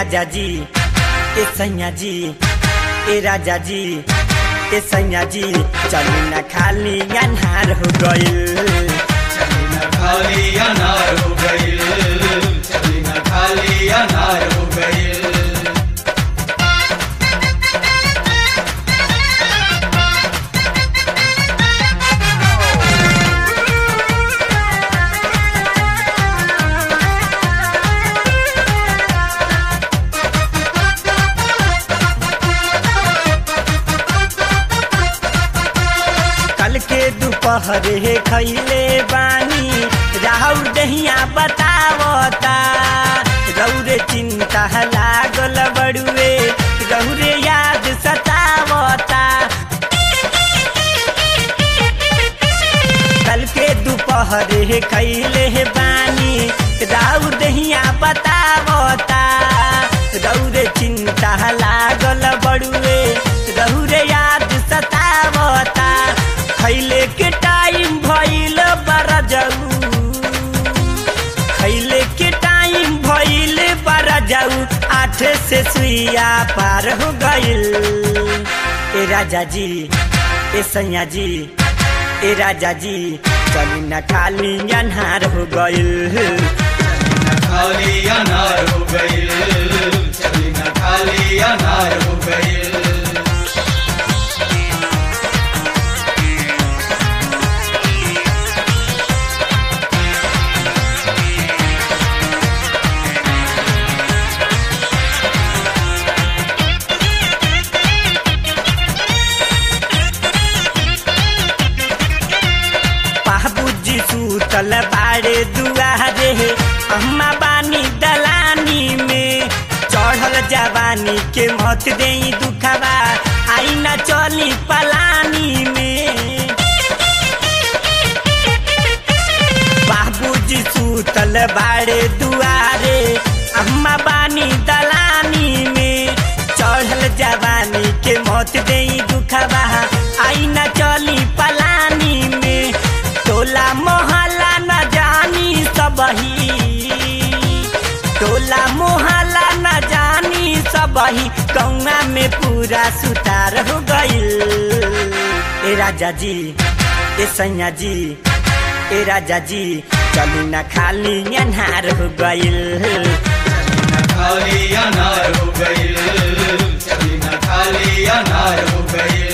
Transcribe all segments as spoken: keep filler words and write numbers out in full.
राजा जी ए सैया जी ए राजा जी ए सैया जी चली न खाली अनहार हो गइल चली न खाली अनार हो गइल चली न खाली अनार हो गइल कल के दोपहरे खैले बानी राहुल दहिया बतावता रौरे चिंता लागल बड़ुए रौरे याद सतावता कल के दोपहरे खैले बानी राहुल दहिया बतावता रौरे चिंता लागल बड़ुए रौरे याद सतावता खैले के टाइम भइल बरा जाऊ खैले के टाइम भइल बरा जाऊ आठ से सुइया पार हो गइल ए राजा जी ए सैया जी ए राजा जी चली न खाली अनहार हो गइल चली न खाली अनार हो गइल चली न खाली अनार हो गइल सुतल बाड़े दुआरे अम्मा बानी दलानी में चढ़ल जवानी के मत देई दुखबा आई न चली पलानी में बाबूजी सुतल बाड़े दुआरे अम्मा बानी दलानी में चढ़ल जवानी के मत देई दुखबा आई न चली पलानी में टोला मोहल्ला न जानी सबही टोला मोहल्ला न जानी सबही कौआ में पूरा सुतार हो गइल ए राजा जी ए सैया जी ए राजा जी चली न खाली अनहार हो गइल चली न खाली अनार हो गइल चली न खाली अनार हो गइल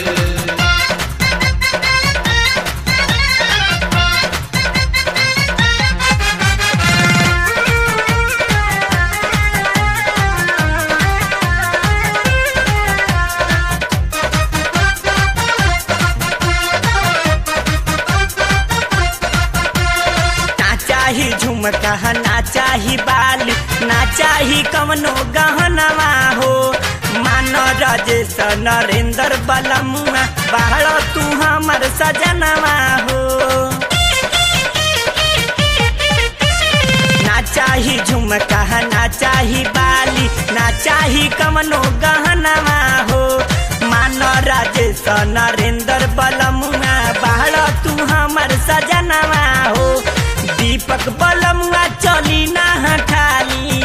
झुमका ना चाही बाली ना चाही कवनो गहनवा हो मान राजेश नरेंद्र बलमुआ बाहर तू हमर सजनवा हो ना चाही झुमका ना चाही बाली ना चाही कवनो गहनवा हो मान राजेश नरेंद्र बलमुआ बाहर तू हमर सजनवा हो दीपक बलमुआ चली ना खाली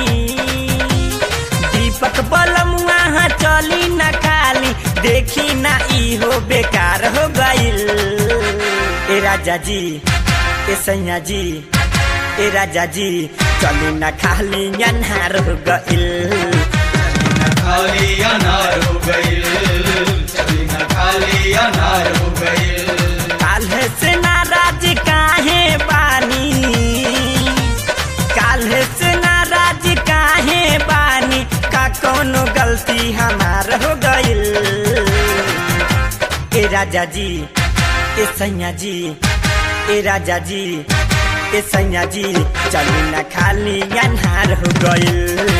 दीपक बलमुआ चली ना खाली देखी ना इहो बेकार हो गइल ए राजा जी ए सैया जी ए राजा जी चली ना खाली अनहार हो गइल चली न खाली अनार हो गइल चली न खाली अनार हो गइल काल्हे से नाराज काहे बानी काल्हे से नाराज काहे बानी का कोनो गलती हमार हो गइल ए राजा जी ए सैया जी ए राजा जी ए सैया जी चली न खाली अनहार हो गइल